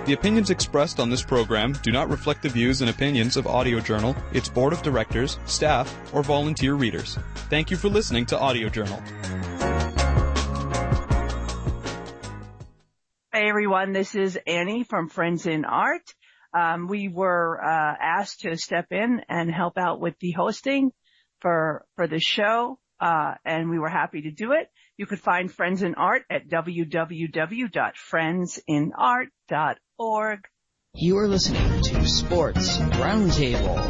The opinions expressed on this program do not reflect the views and opinions of Audio Journal, its board of directors, staff, or volunteer readers. Thank you for listening to Audio Journal. Hey everyone, this is Annie from Friends in Art. We were asked to step in and help out with the hosting for the show, and we were happy to do it. You could find Friends in Art at www.friendsinart.org. You are listening to Sports Roundtable.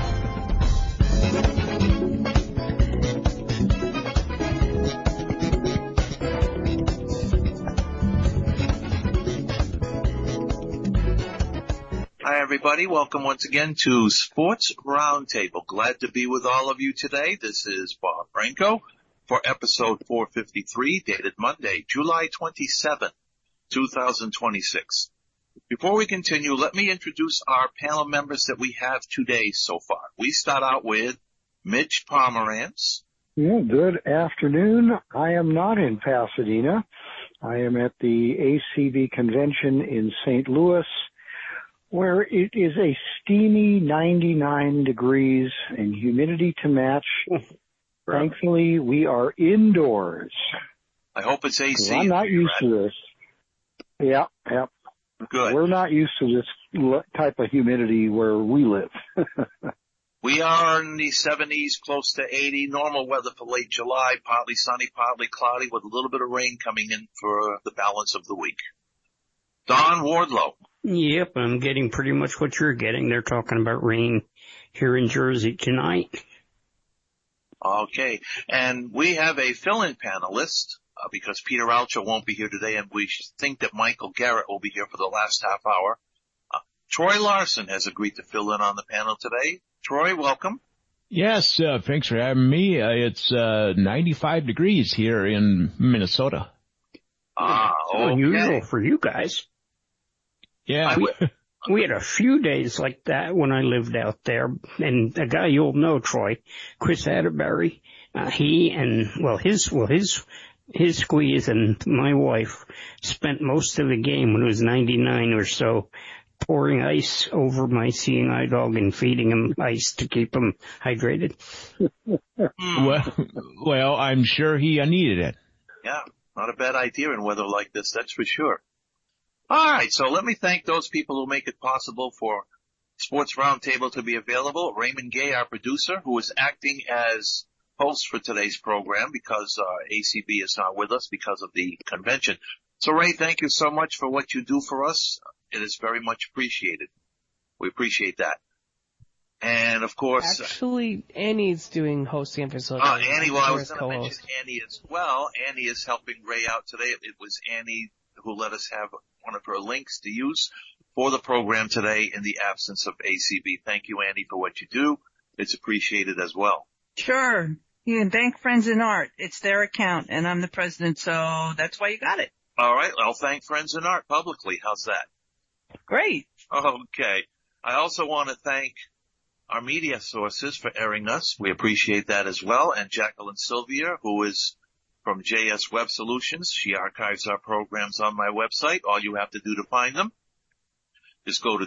Hi, everybody. Welcome once again to Sports Roundtable. Glad to be with all of you today. This is Bob Branco for episode 453, dated Monday, July 27, 2026. Before we continue, let me introduce our panel members that we have today so far. We start out with Mitch Pomerantz. Yeah, good afternoon. I am not in Pasadena. I am at the ACB convention in St. Louis, where it is a steamy 99 degrees and humidity to match. Thankfully, we are indoors. I hope it's AC. I'm not used to this. Yeah. Good. We're not used to this type of humidity where we live. We are in the 70s, close to 80. Normal weather for late July, partly sunny, partly cloudy, with a little bit of rain coming in for the balance of the week. Don Wardlow. Yep, I'm getting pretty much what you're getting. They're talking about rain here in Jersey tonight. Okay, and we have a fill-in panelist because Peter Alcho won't be here today, and we think that Michael Garrett will be here for the last half hour. Troy Larson has agreed to fill in on the panel today. Troy, welcome. Yes, thanks for having me. It's 95 degrees here in Minnesota. Okay. Unusual for you guys. Yeah. We had a few days like that when I lived out there, and a guy you'll know, Troy, Chris Atterbury, his squeeze and my wife spent most of the game when it was 99 or so pouring ice over my seeing eye dog and feeding him ice to keep him hydrated. Well, I'm sure he needed it. Yeah, not a bad idea in weather like this, that's for sure. All right, so let me thank those people who make it possible for Sports Roundtable to be available. Raymond Gay, our producer, who is acting as host for today's program because ACB is not with us because of the convention. So, Ray, thank you so much for what you do for us. It is very much appreciated. We appreciate that. And, of course... Actually, Annie's doing hosting and facilitating. Annie, well, I was going to mention Annie as well. Annie is helping Ray out today. It was Annie who let us have one of her links to use for the program today in the absence of ACB. Thank you, Annie, for what you do. It's appreciated as well. Sure. You can thank Friends in Art. It's their account, and I'm the president, so that's why you got it. All right. I'll thank Friends in Art publicly. How's that? Great. Okay. I also want to thank our media sources for airing us. We appreciate that as well. And Jacqueline Sylvia, who is from JS Web Solutions. She archives our programs on my website. All you have to do to find them is go to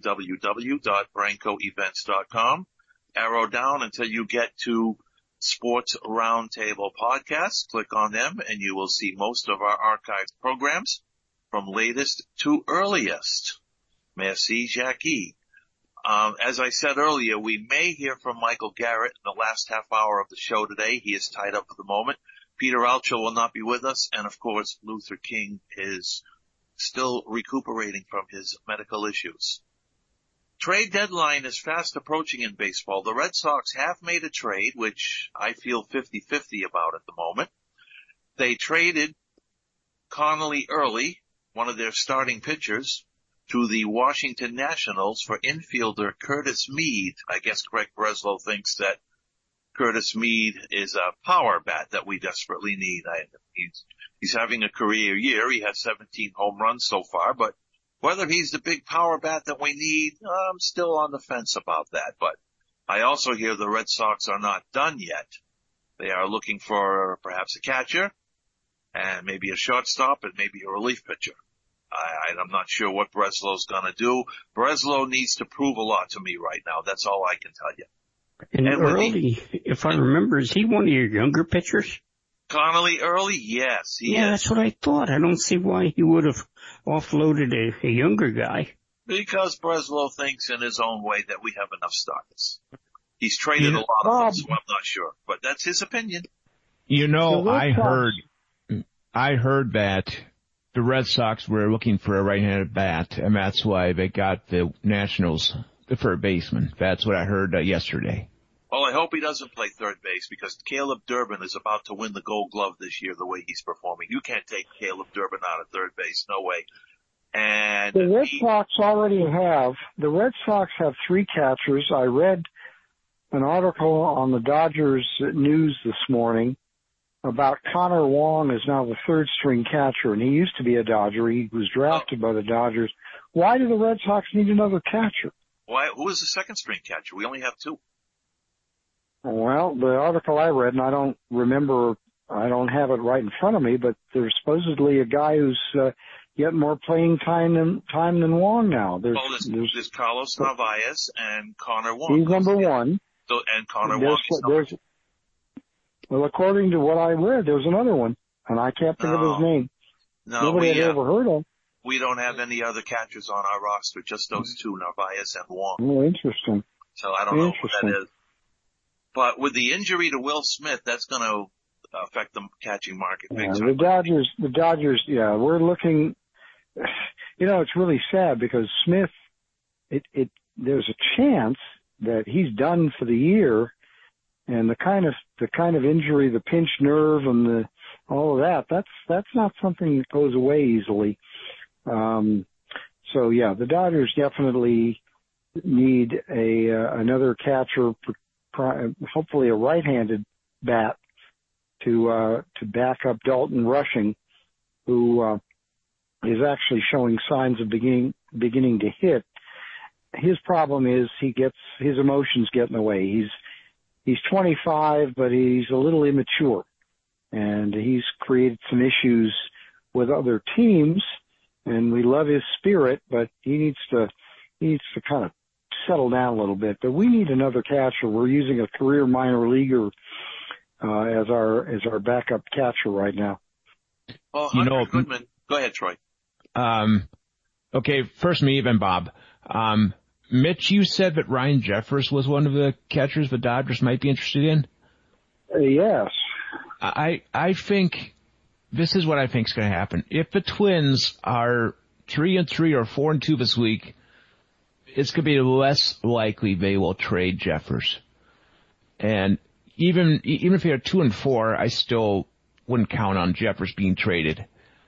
www.brancoevents.com, arrow down until you get to Sports Roundtable Podcast. Click on them and you will see most of our archived programs from latest to earliest. Merci, Jackie. As I said earlier, we may hear from Michael Garrett in the last half hour of the show today. He is tied up for the moment. Peter Alcho will not be with us, and of course, Luther King is still recuperating from his medical issues. Trade deadline is fast approaching in baseball. The Red Sox have made a trade, which I feel 50-50 about at the moment. They traded Connolly Early, one of their starting pitchers, to the Washington Nationals for infielder Curtis Mead. I guess Greg Breslow thinks that Curtis Mead is a power bat that we desperately need. He's having a career year. He has 17 home runs so far, but whether he's the big power bat that we need, I'm still on the fence about that. But I also hear the Red Sox are not done yet. They are looking for perhaps a catcher and maybe a shortstop and maybe a relief pitcher. I'm not sure what Breslow's going to do. Breslow needs to prove a lot to me right now. That's all I can tell you. And Early, if I remember, is he one of your younger pitchers? Connolly Early? Yes, he is. Yeah, that's what I thought. I don't see why he would have offloaded a younger guy. Because Breslow thinks in his own way that we have enough starters. He's traded a lot of them, so I'm not sure. But that's his opinion. You know, I heard that the Red Sox were looking for a right-handed bat, and that's why they got the Nationals, the third baseman. That's what I heard yesterday. Well, I hope he doesn't play third base because Caleb Durbin is about to win the Gold Glove this year the way he's performing. You can't take Caleb Durbin out of third base. No way. And the Red Sox have 3 catchers. I read an article on the Dodgers News this morning about Connor Wong is now the third string catcher, and he used to be a Dodger. He was drafted by the Dodgers. Why do the Red Sox need another catcher? Why? Who is the second string catcher? We only have 2. Well, the article I read, and I don't have it right in front of me, but there's supposedly a guy who's getting more playing time than Wong now. There's Carlos Narvaez and Connor Wong. He's number 1. So, and Connor Wong is number 2. Well, according to what I read, there's another one, and I can't think of his name. Nobody had ever heard of. We don't have any other catchers on our roster, just those 2, Narvaez and Wong. Oh, interesting. So I don't know who that is. But with the injury to Will Smith, that's going to affect the catching market big time. The Dodgers, yeah, we're looking, it's really sad because Smith, there's a chance that he's done for the year, and the kind of injury, the pinched nerve and all of that's not something that goes away easily. So yeah, the Dodgers definitely need another catcher, hopefully a right-handed bat to back up Dalton Rushing, who is actually showing signs of beginning to hit. His problem is his emotions get in the way. He's 25, but he's a little immature, and he's created some issues with other teams. And we love his spirit, but he needs to kind of settle down a little bit. But we need another catcher. We're using a career minor leaguer as our backup catcher right now. Well, Hunter Goodman. Go ahead, Troy. Okay, first me, then Bob. Mitch, you said that Ryan Jeffers was one of the catchers the Dodgers might be interested in? Yes. I think this is what I think is going to happen. If the Twins are 3-3 or 4-2 this week, it's going to be less likely they will trade Jeffers. And even if they're 2-4, I still wouldn't count on Jeffers being traded.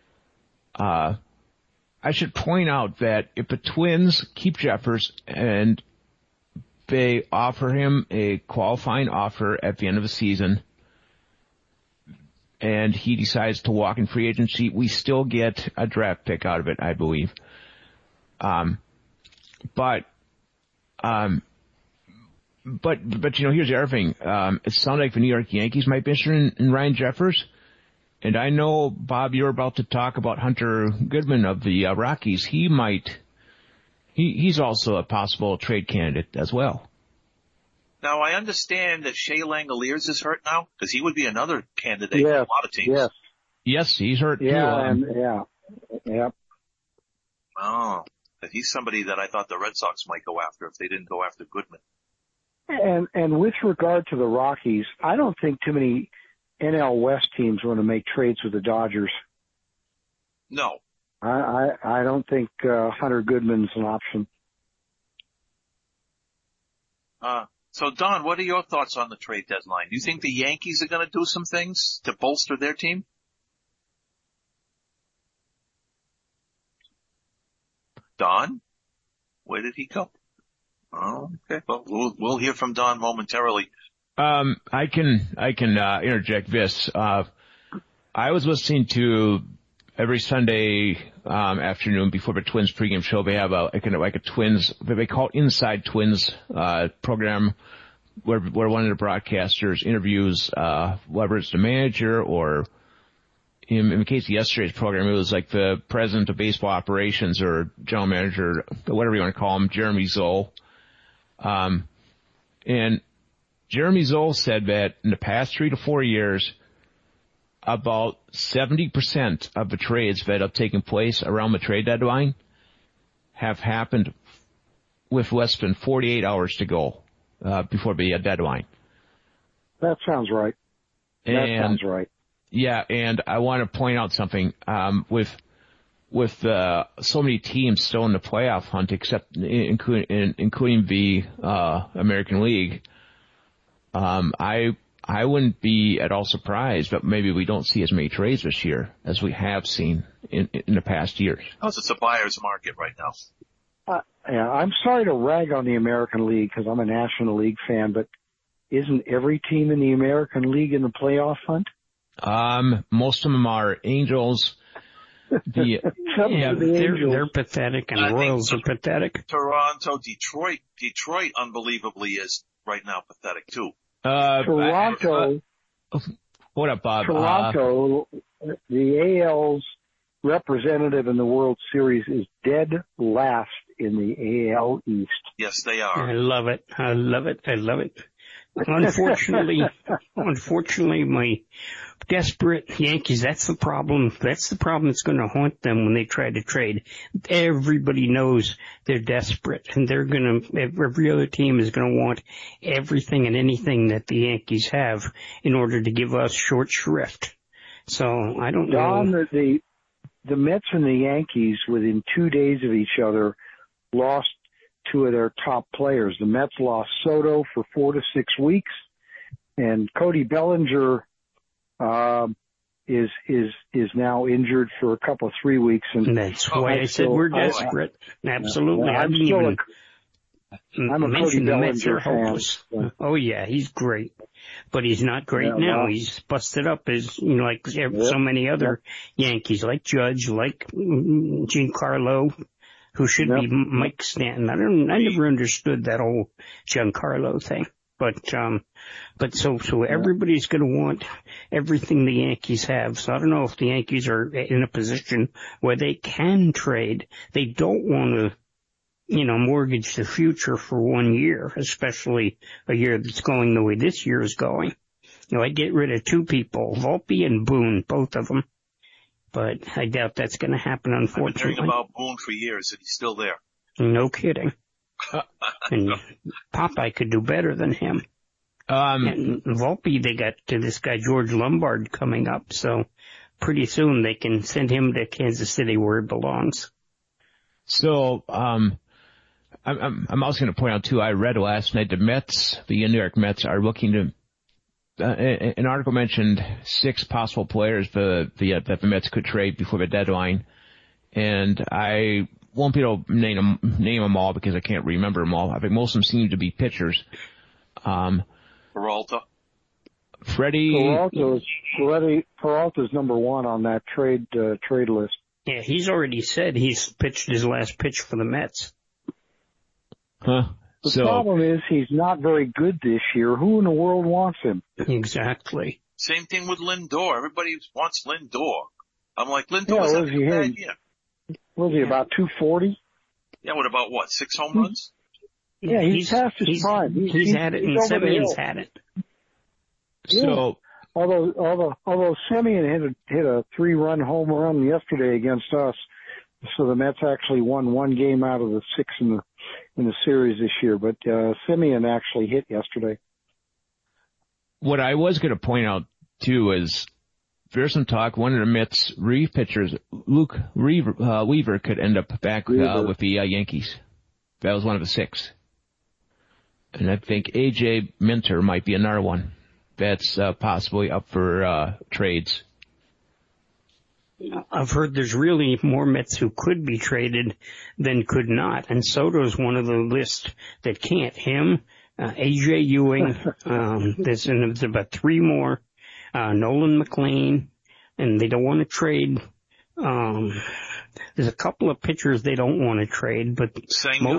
I should point out that if the Twins keep Jeffers and they offer him a qualifying offer at the end of the season and he decides to walk in free agency, we still get a draft pick out of it, I believe. But here's the other thing. It sounds like the New York Yankees might be interested in Ryan Jeffers. And I know, Bob, you're about to talk about Hunter Goodman of the Rockies. He's also a possible trade candidate as well. Now, I understand that Shea Langoliers is hurt now, because he would be another candidate for a lot of teams. Yes, he's hurt too. Yeah. Oh, but he's somebody that I thought the Red Sox might go after if they didn't go after Goodman. And with regard to the Rockies, I don't think too many NL West teams want to make trades with the Dodgers. No. I don't think Hunter Goodman's an option. So, Don, what are your thoughts on the trade deadline? Do you think the Yankees are going to do some things to bolster their team? Don? Where did he go? Oh, okay. Well, we'll hear from Don momentarily. I can interject this. I was listening to every Sunday afternoon before the Twins pregame show. They have a Twins, they call it Inside Twins program, where one of the broadcasters interviews whether it's the manager or in the case of yesterday's program, it was like the president of baseball operations or general manager, whatever you want to call him, Jeremy Zoll. And Jeremy Zoll said that in the past 3 to 4 years, about 70% of the trades that have taken place around the trade deadline have happened with less than 48 hours to go before the deadline. That sounds right. Sounds right. Yeah, and I want to point out something. With so many teams still in the playoff hunt, including the American League, I wouldn't be at all surprised that maybe we don't see as many trades this year as we have seen in the past years. Because it's a buyer's market right now. Yeah, I'm sorry to rag on the American League because I'm a National League fan, but isn't every team in the American League in the playoff hunt? Most of them are Angels. They're pathetic, and Royals are pathetic. Toronto, Detroit unbelievably is right now pathetic too. Toronto. What up, Bob? Toronto, the AL's representative in the World Series, is dead last in the AL East. Yes, they are. I love it. Unfortunately, my desperate Yankees, that's the problem. That's the problem that's going to haunt them when they try to trade. Everybody knows they're desperate, and every other team is going to want everything and anything that the Yankees have in order to give us short shrift. So I don't know. Don, the Mets and the Yankees, within 2 days of each other, lost 2 of their top players. The Mets lost Soto for 4 to 6 weeks, and Cody Bellinger is now injured for a couple of 3 weeks. And that's why I said we're desperate. Absolutely. I'm a Cody Bellinger fan. Oh yeah, he's great, but he's not great now. He's busted up as like so many other Yankees, like Judge, like Giancarlo, who should be Mike Stanton. I never understood that whole Giancarlo thing. But so everybody's going to want everything the Yankees have. So I don't know if the Yankees are in a position where they can trade. They don't want to, mortgage the future for 1 year, especially a year that's going the way this year is going. I'd get rid of 2 people, Volpe and Boone, both of them. But I doubt that's going to happen, unfortunately. I've been hearing about Boone for years, and he's still there. No kidding. And Popeye could do better than him. And Volpe, they got to this guy George Lombard coming up, so pretty soon they can send him to Kansas City where he belongs. So, I'm also going to point out too, I read last night the New York Mets are looking to, an article mentioned 6 possible players that the Mets could trade before the deadline, and I won't be able to name them all because I can't remember them all. I think most of them seem to be pitchers. Peralta. Peralta's number 1 on that trade list. Yeah, he's already said he's pitched his last pitch for the Mets. Huh? The problem is he's not very good this year. Who in the world wants him? Exactly. Same thing with Lindor. Everybody wants Lindor. I'm like, Lindor isn't a bad year. Was he about 240? Yeah, what about 6 home runs? Yeah, he's past his prime. He's had it, and Semion's had it. Yeah. So, although Semien hit a 3-run home run yesterday against us, so the Mets actually won 1 game out of the 6 in the series this year. But Semien actually hit yesterday. What I was going to point out too is there's some talk. One of the Mets relief pitchers, Luke Weaver, could end up back with the Yankees. That was one of the 6. And I think A.J. Minter might be another one that's possibly up for trades. I've heard there's really more Mets who could be traded than could not, and Soto's one of the list that can't. Him, A.J. Ewing, there's about 3 more, Nolan McLean, and they don't want to trade. There's a couple of pitchers they don't want to trade, but Senga?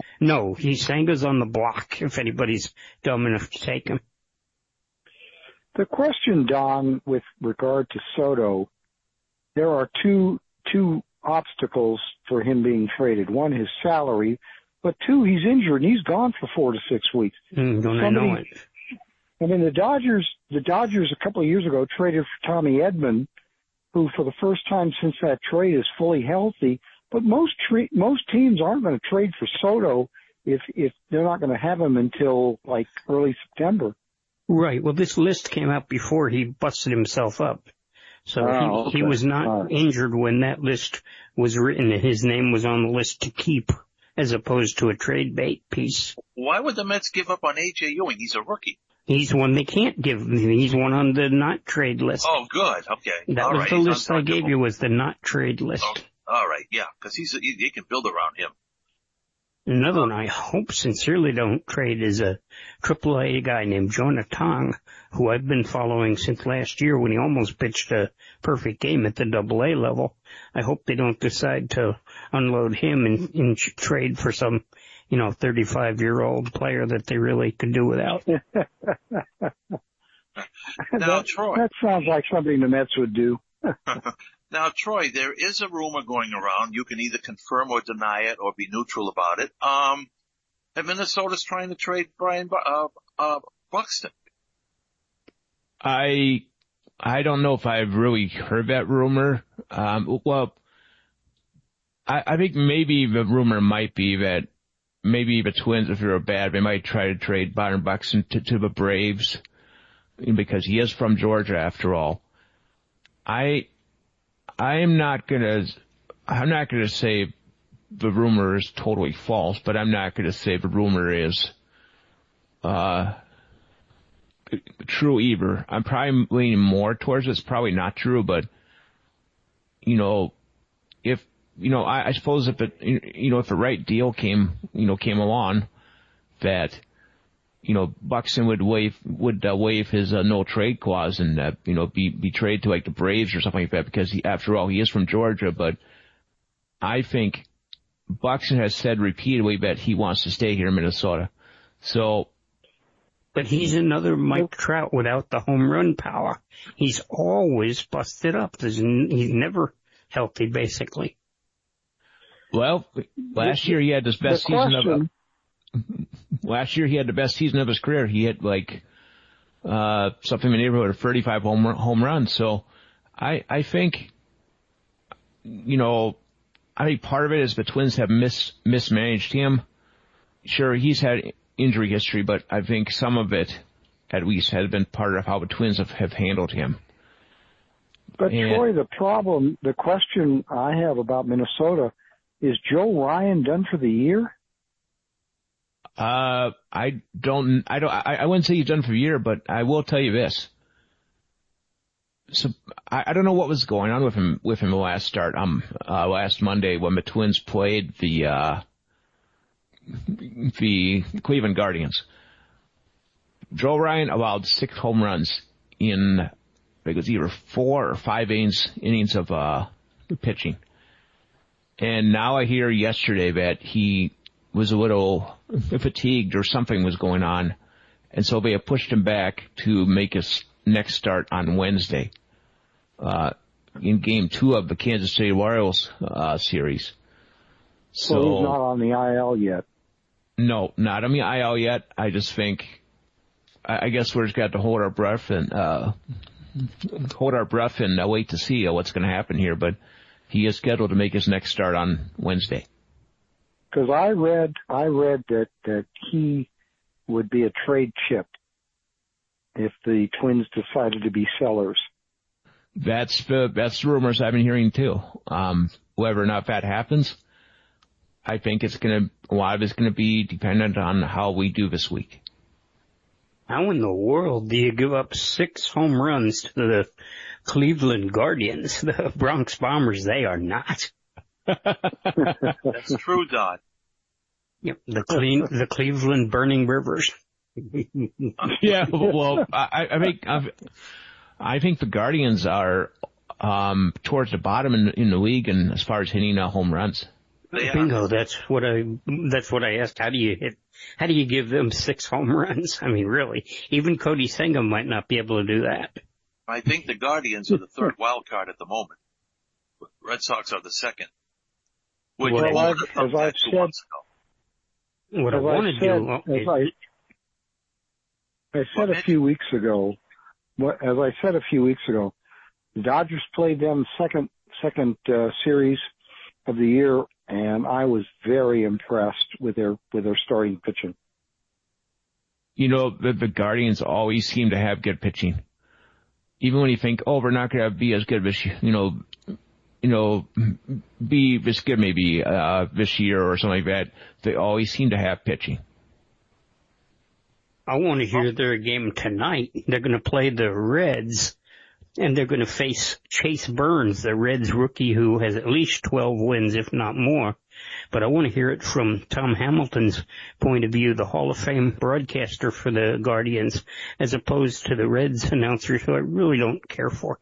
Senga's on the block if anybody's dumb enough to take him. The question, Don, with regard to Soto, there are two obstacles for him being traded. One, his salary, but two, he's injured and he's gone for 4 to 6 weeks. Don't I know it? I mean, the Dodgers a couple of years ago traded for Tommy Edman, who for the first time since that trade is fully healthy. But most teams aren't going to trade for Soto if they're not going to have him until like early September. Right. Well, this list came out before he busted himself up. So he was not injured when that list was written. His name was on the list to keep as opposed to a trade bait piece. Why would the Mets give up on A.J. Ewing? He's a rookie. He's one they can't give. He's one on the not trade list. Oh, good. Okay. That was the list I gave you, was the not trade list. Oh, all right. Yeah. Because he can build around him. Another one I hope sincerely don't trade is a AAA guy named Jonah Tong, who I've been following since last year when he almost pitched a perfect game at the AA level. I hope they don't decide to unload him and trade for some, 35-year-old player that they really could do without. Now, Troy. That sounds like something the Mets would do. Now, Troy, there is a rumor going around. You can either confirm or deny it or be neutral about it. That Minnesota's trying to trade Brian Buxton. I don't know if I've really heard that rumor. I think maybe the rumor might be that maybe the Twins, if they're bad, they might try to trade Byron Buxton to the Braves because he is from Georgia after all. I'm not gonna say the rumor is totally false, but I'm not gonna say the rumor is true either. I'm probably leaning more towards it's probably not true, but I suppose if if the right deal came along, that Buxton would waive his no trade clause and be traded to like the Braves or something like that, because after all he is from Georgia. But I think Buxton has said repeatedly that he wants to stay here in Minnesota. So, but he's another Mike Trout without the home run power. He's always busted up. He's never healthy, basically. Well, last year he had his best season of. Last year he had the best season of his career. He hit something in the neighborhood of 35 home runs. So I think, I think part of it is the Twins have mismanaged him. Sure, he's had injury history, but I think some of it, at least, has been part of how the Twins have handled him. But Troy, the question I have about Minnesota is Joe Ryan done for the year? I wouldn't say he's done for a year, but I will tell you this. So I don't know what was going on with him the last start, last Monday when the Twins played the Cleveland Guardians. Joe Ryan allowed 6 home runs in, I think it was either 4 or 5 innings of, pitching. And now I hear yesterday that he was a little fatigued or something was going on, and so they have pushed him back to make his next start on Wednesday in Game 2 of the Kansas City Royals series. So he's not on the IL yet. No, not on the IL yet. I just think, I guess we're just got to hold our breath and wait to see what's going to happen here. But he is scheduled to make his next start on Wednesday. Because I read that he would be a trade chip if the Twins decided to be sellers. That's the rumors I've been hearing too. Whether or not that happens, I think a lot of it's gonna be dependent on how we do this week. How in the world do you give up 6 home runs to the Cleveland Guardians? The Bronx Bombers, they are not. That's true, Don. Yep, the Cleveland Burning Rivers. Yeah, well, I think the Guardians are towards the bottom in the league, and as far as hitting home runs. Bingo, that's what I asked. How do you hit How do you give them 6 home runs? I mean, really, even Cody Senga might not be able to do that. I think the Guardians are the third wild card at the moment. Red Sox are the second. Which Well, what as I said, what I want to do is... I said a few weeks ago, the Dodgers played them second series of the year, and I was very impressed with their starting pitching. You know, the Guardians always seem to have good pitching. Even when you think, oh, we're not going to be as good this, be this good maybe this year or something like that, they always seem to have pitching. I want to hear their game tonight. They're going to play the Reds, and they're going to face Chase Burns, the Reds rookie who has at least 12 wins, if not more. But I want to hear it from Tom Hamilton's point of view, the Hall of Fame broadcaster for the Guardians, as opposed to the Reds announcer, who I really don't care for.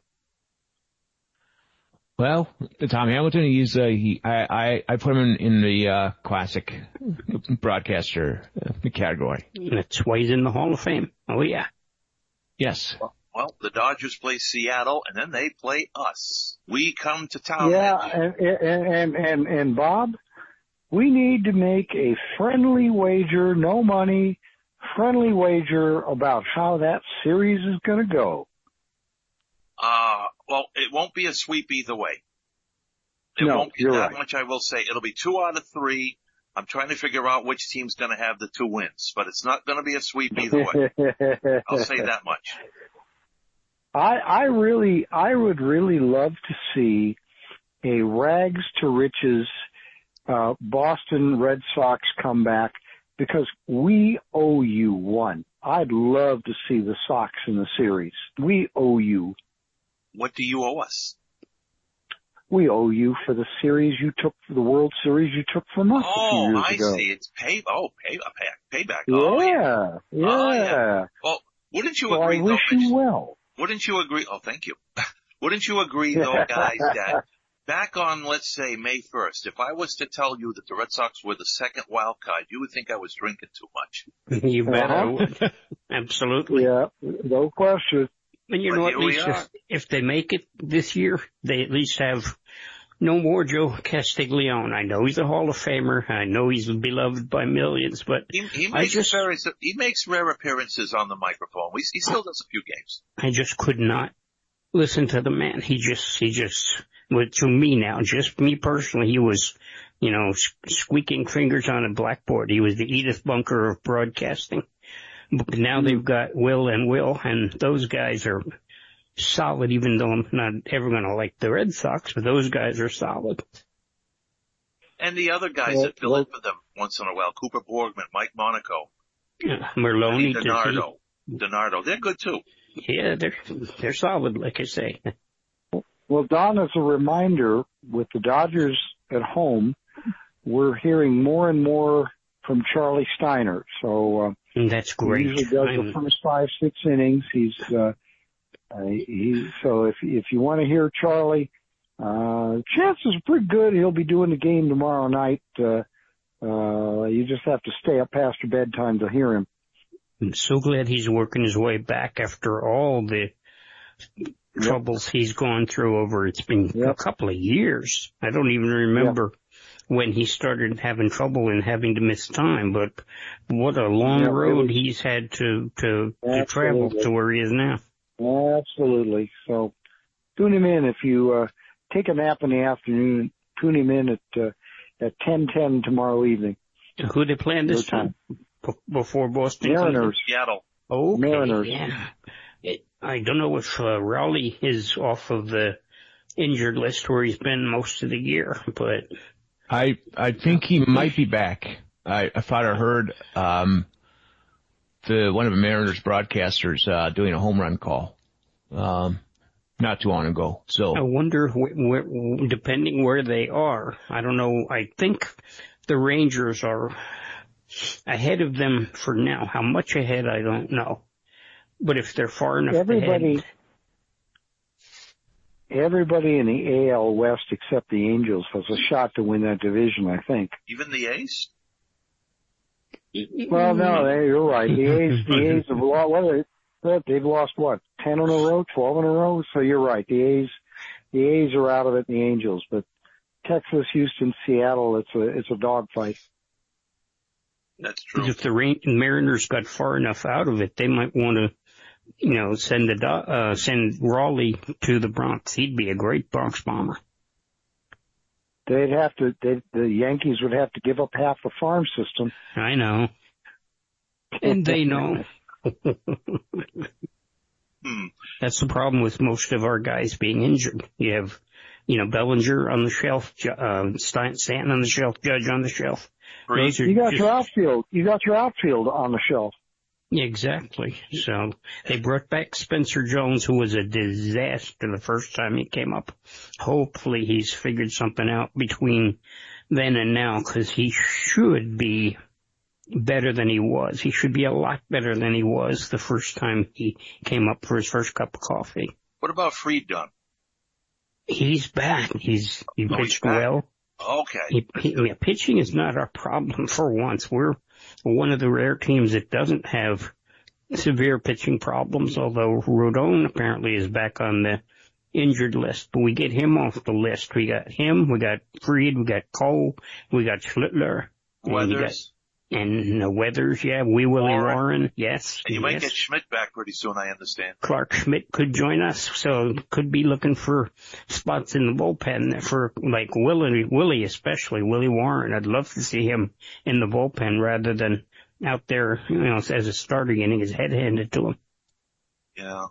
Well, Tom Hamilton, I put him in the classic broadcaster category. That's why he's in the Hall of Fame. Oh yeah. Yes. Well, the Dodgers play Seattle, and then they play us. We come to town. Yeah, and Bob, we need to make a friendly wager, no money, friendly wager about how that series is going to go. Well, it won't be a sweep either way. It No, won't be you're that right. much, I will say. It'll be 2 out of 3. I'm trying to figure out which team's going to have the 2 wins, but it's not going to be a sweep either way. I'll say that much. I would really love to see a rags to riches Boston Red Sox comeback, because we owe you one. I'd love to see the Sox in the series. We owe you. What do you owe us? We owe you for the series you took, for the World Series you took from us a few years ago. I see. It's payback. Yeah, Oh, yeah. Oh, yeah. Well, wouldn't you So agree, I wish though, you well. Wouldn't you agree? Oh, thank you. Wouldn't you agree, though, guys, that back on, let's say, May 1st, if I was to tell you that the Red Sox were the second wild card, you would think I was drinking too much. You bet I would. Absolutely. Yeah, no question. And you know what, at least if they make it this year, they at least have no more Joe Castiglione. I know he's a Hall of Famer. I know he's beloved by millions, but he makes rare appearances on the microphone. He still does a few games. I just could not listen to the man. He just, well, to me now, just me personally, he was, squeaking fingers on a blackboard. He was the Edith Bunker of broadcasting. But now they've got Will, and those guys are solid, even though I'm not ever going to like the Red Sox, but those guys are solid. And the other guys that fill in for them once in a while, Cooper Borgman, Mike Monaco, Merlone, DiNardo, they're good too. Yeah, they're solid, like I say. Well, Don, as a reminder, with the Dodgers at home, we're hearing more and more from Charlie Steiner. So that's great. He usually does the first 5-6 innings. So if you want to hear Charlie, chances are pretty good he'll be doing the game tomorrow night. You just have to stay up past your bedtime to hear him. I'm so glad he's working his way back after all the troubles he's gone through it's been a couple of years. I don't even remember when he started having trouble and having to miss time, but what a long road he's had to travel to where he is now. Absolutely. So tune him in if you take a nap in the afternoon. Tune him in at 10:10 tomorrow evening. Who they playing this time? Before Boston? Mariners. Seattle. Okay, Mariners. Yeah. I don't know if Raleigh is off of the injured list where he's been most of the year, but I think he might be back. I thought I heard one of the Mariners broadcasters doing a home run call not too long ago. So I wonder depending where they are. I don't know. I think the Rangers are ahead of them for now. How much ahead, I don't know. But if they're far enough ahead. Everybody in the AL West except the Angels has a shot to win that division, I think. Even the A's? Well, no, you're right. The A's have lost, they've lost what, 10 in a row, 12 in a row? So you're right. The A's are out of it, and the Angels, but Texas, Houston, Seattle, it's a dogfight. That's true. If the Mariners got far enough out of it, they might want to, send Raleigh to the Bronx. He'd be a great Bronx bomber. The Yankees would have to give up half the farm system. I know. And they know. That's the problem with most of our guys being injured. You have, Bellinger on the shelf, Stanton on the shelf, Judge on the shelf. You got your outfield on the shelf. Exactly. So they brought back Spencer Jones, who was a disaster the first time he came up. Hopefully he's figured something out between then and now, because he should be better than he was. He should be a lot better than he was the first time he came up for his first cup of coffee. What about Friedman? He's back. He pitched well. Okay. Pitching is not our problem for once. We're one of the rare teams that doesn't have severe pitching problems, although Rodon apparently is back on the injured list. But we get him off the list. We got him, we got Fried, we got Cole, we got Schlittler. Weathers. And Weathers, yeah. Willie Warren, yes. And you might get Schmidt back pretty soon, I understand. Clark Schmidt could join us, so could be looking for spots in the bullpen for, like, Willie especially, Willie Warren. I'd love to see him in the bullpen rather than out there, as a starter getting his head handed to him. Yeah.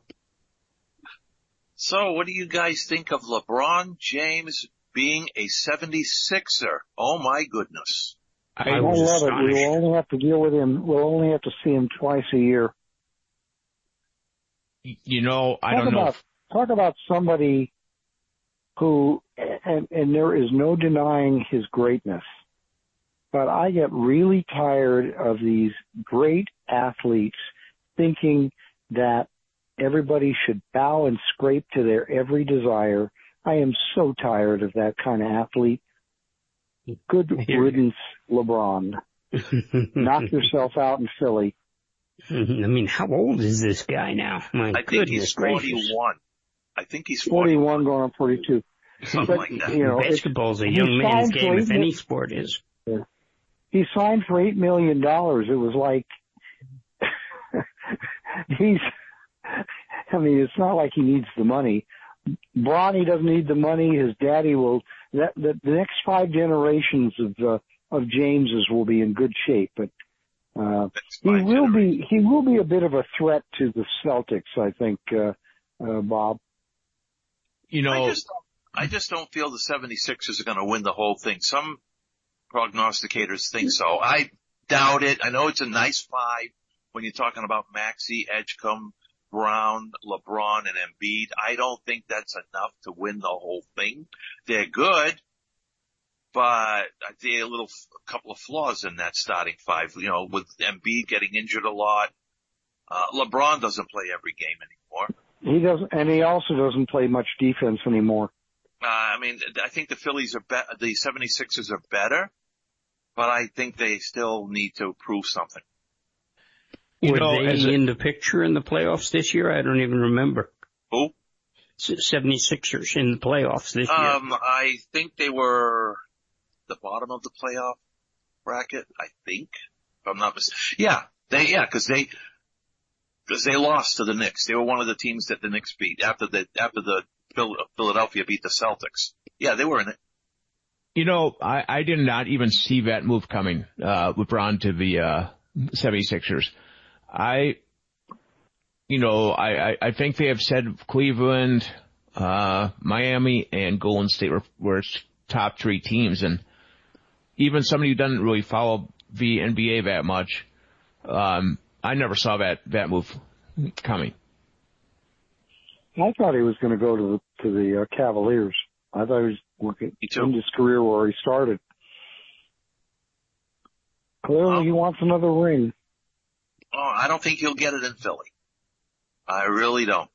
So, what do you guys think of LeBron James being a 76er? Oh my goodness. I love it. We will only have to deal with him. We'll only have to see him twice a year. Talk about somebody who, and there is no denying his greatness, but I get really tired of these great athletes thinking that everybody should bow and scrape to their every desire. I am so tired of that kind of athlete. Good riddance, LeBron. Knock yourself out in Philly. I mean, how old is this guy now? I think he's 41. I think he's 41 going on 42. Something like that. Basketball's a young man's game, if any sport is. Yeah. He signed for $8 million. It was like, it's not like he needs the money. Bronny doesn't need the money. His daddy will. The next 5 generations of Jameses will be in good shape, but he will be a bit of a threat to the Celtics, I think, Bob. I just don't feel the 76ers are going to win the whole thing. Some prognosticators think so. I doubt it. I know it's a nice 5 when you're talking about Maxey, Edgecombe, Brown, LeBron, and Embiid. I don't think that's enough to win the whole thing. They're good, but I see a couple of flaws in that starting 5. With Embiid getting injured a lot, LeBron doesn't play every game anymore. He doesn't, and he also doesn't play much defense anymore. I think the Phillies the 76ers are better, but I think they still need to prove something. Were they in the picture in the playoffs this year? I don't even remember. Who? 76ers in the playoffs this year. I think they were the bottom of the playoff bracket, I think. If I'm not mistaken. Yeah, because they lost to the Knicks. They were one of the teams that the Knicks beat after the Philadelphia beat the Celtics. Yeah, they were in it. I did not even see that move coming, LeBron to the 76ers. I think they have said Cleveland, Miami, and Golden State were top 3 teams, and even somebody who doesn't really follow the NBA that much, I never saw that move coming. I thought he was going to go to the Cavaliers. I thought he was working in his career where he started. Clearly, he wants another ring. Oh, I don't think he'll get it in Philly. I really don't.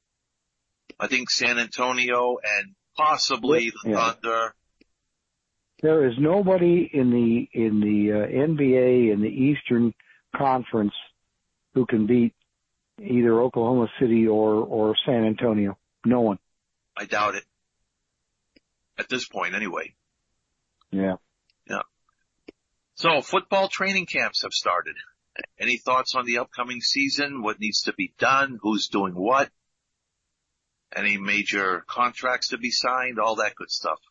I think San Antonio and possibly the Thunder. There is nobody in the NBA in the Eastern Conference who can beat either Oklahoma City or San Antonio. No one. I doubt it. At this point, anyway. Yeah. Yeah. So, football training camps have started. Any thoughts on the upcoming season? What needs to be done? Who's doing what? Any major contracts to be signed? All that good stuff.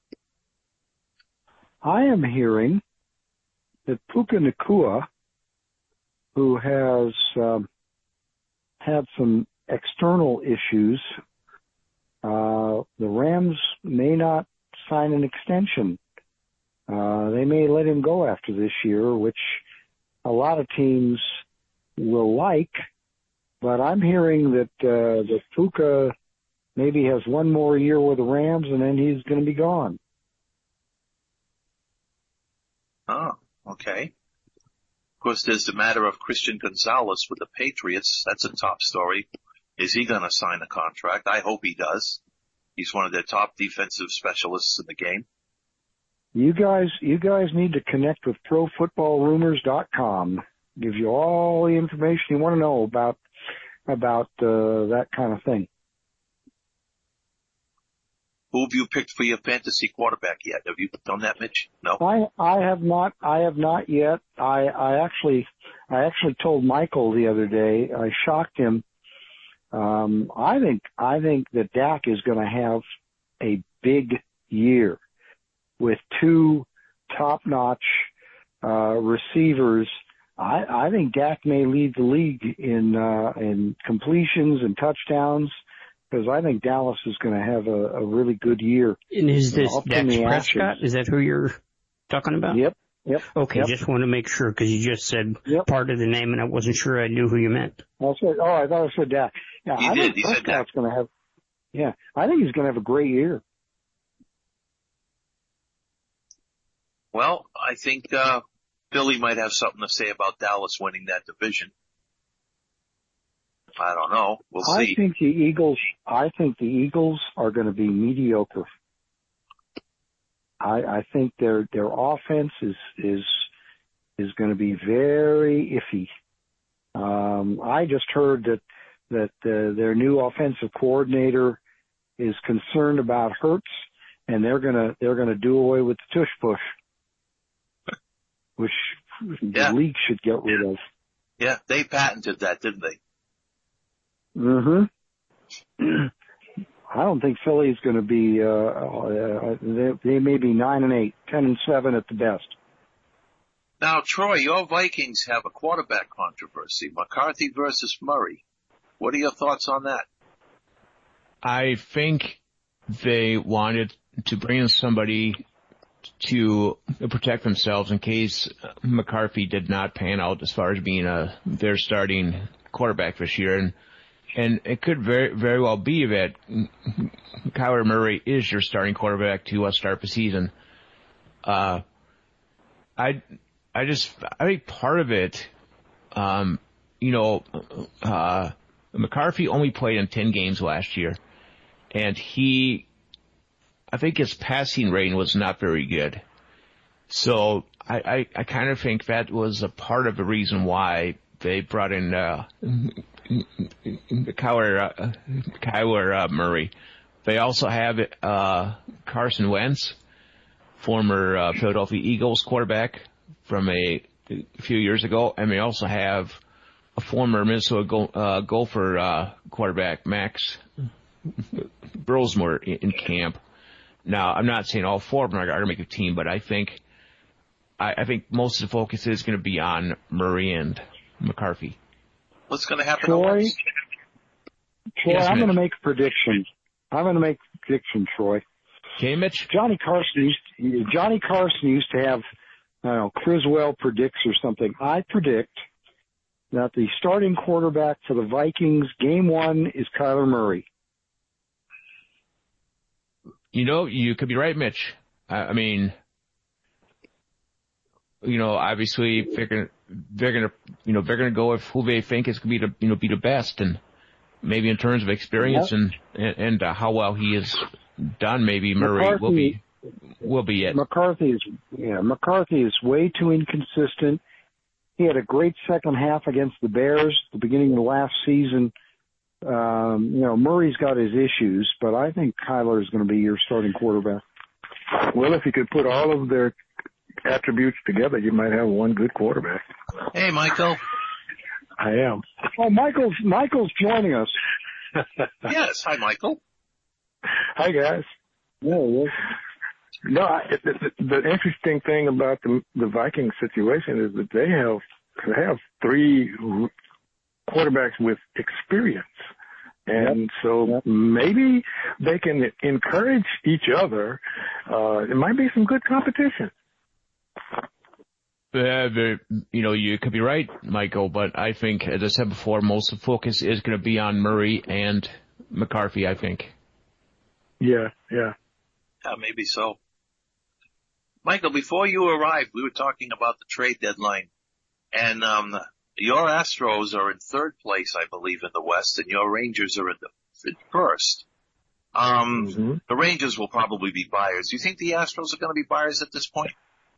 I am hearing that Puka Nacua, who has had some external issues, the Rams may not sign an extension. They may let him go after this year, which a lot of teams will like, but I'm hearing that Puka maybe has one more year with the Rams and then he's going to be gone. Oh, okay. Of course, there's the matter of Christian Gonzalez with the Patriots. That's a top story. Is he going to sign a contract? I hope he does. He's one of their top defensive specialists in the game. You guys need to connect with ProFootballRumors.com. Gives you all the information you want to know about that kind of thing. Who have you picked for your fantasy quarterback yet? Have you done that, Mitch? No. I have not yet. I actually told Michael the other day. I shocked him. I think that Dak is going to have a big year with two top-notch receivers. I think Dak may lead the league in completions and touchdowns, because I think Dallas is going to have a really good year. And is this Dak Prescott? Is that who you're talking about? Yep. Okay, just want to make sure, because you just said part of the name, and I wasn't sure I knew who you meant. I thought I said Dak. Yeah, I think Prescott's going to have. Yeah, I think he's going to have a great year. Well, I think Billy might have something to say about Dallas winning that division. I don't know. We'll see. I think the Eagles are going to be mediocre. I think their offense is going to be very iffy. I just heard that their new offensive coordinator is concerned about Hurts, and they're gonna do away with the tush push, which the league should get rid of. Yeah, they patented that, didn't they? Mm-hmm. I don't think Philly's going to be. They may be 9-8, 10-7 at the best. Now, Troy, your Vikings have a quarterback controversy: McCarthy versus Murray. What are your thoughts on that? I think they wanted to bring in somebody to protect themselves in case McCarthy did not pan out as far as being their starting quarterback this year, and it could very, very well be that Kyler Murray is your starting quarterback to start the season. I think part of it, McCarthy only played in 10 games last year, and I think his passing rating was not very good. So I kind of think that was a part of the reason why they brought in Kyler Murray. They also have Carson Wentz, former Philadelphia Eagles quarterback from a few years ago, and they also have a former Minnesota Gopher quarterback, Max Brosmer, in camp. Now, I'm not saying all four of them are going to make a team, but I think most of the focus is going to be on Murray and McCarthy. What's going to happen? Troy, yes, I'm going to make a prediction. Troy. Okay, Mitch. Johnny Carson used to have, Criswell predicts or something. I predict that the starting quarterback for the Vikings, game 1, is Kyler Murray. You could be right, Mitch. I mean, obviously they're gonna go with who they think is gonna be the best, and maybe in terms of experience and how well he has done, maybe Murray will be will be it. McCarthy is way too inconsistent. He had a great second half against the Bears at the beginning of the last season. Murray's got his issues, but I think Kyler is going to be your starting quarterback. Well, if you could put all of their attributes together, you might have one good quarterback. Hey, Michael. I am. Oh, Michael's joining us. Yes. Hi, Michael. Hi, guys. Yeah. No, the interesting thing about the Vikings situation is that they have three quarterbacks with experience. And so maybe they can encourage each other. It might be some good competition. You could be right, Michael, but I think, as I said before, most of the focus is going to be on Murray and McCarthy, I think. Yeah. Yeah, maybe so. Michael, before you arrived, we were talking about the trade deadline. And your Astros are in third place, I believe, in the West, and your Rangers are in first. The Rangers will probably be buyers. Do you think the Astros are going to be buyers at this point?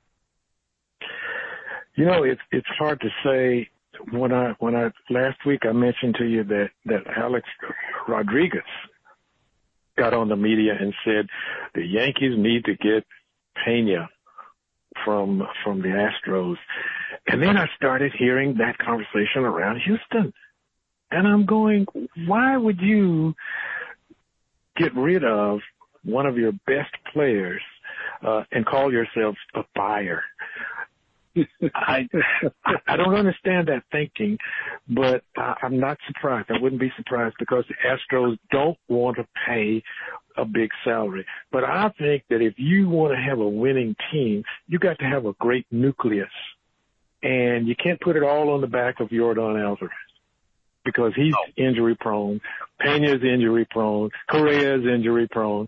It's hard to say. When I last week I mentioned to you that Alex Rodriguez got on the media and said the Yankees need to get Pena from the Astros. And then I started hearing that conversation around Houston. And I'm going, why would you get rid of one of your best players and call yourself a buyer? I don't understand that thinking, but I'm not surprised. I wouldn't be surprised because the Astros don't want to pay a big salary. But I think that if you want to have a winning team, you got to have a great nucleus. And you can't put it all on the back of Yordan Alvarez because he's injury prone. Pena's injury prone. Correa's injury prone.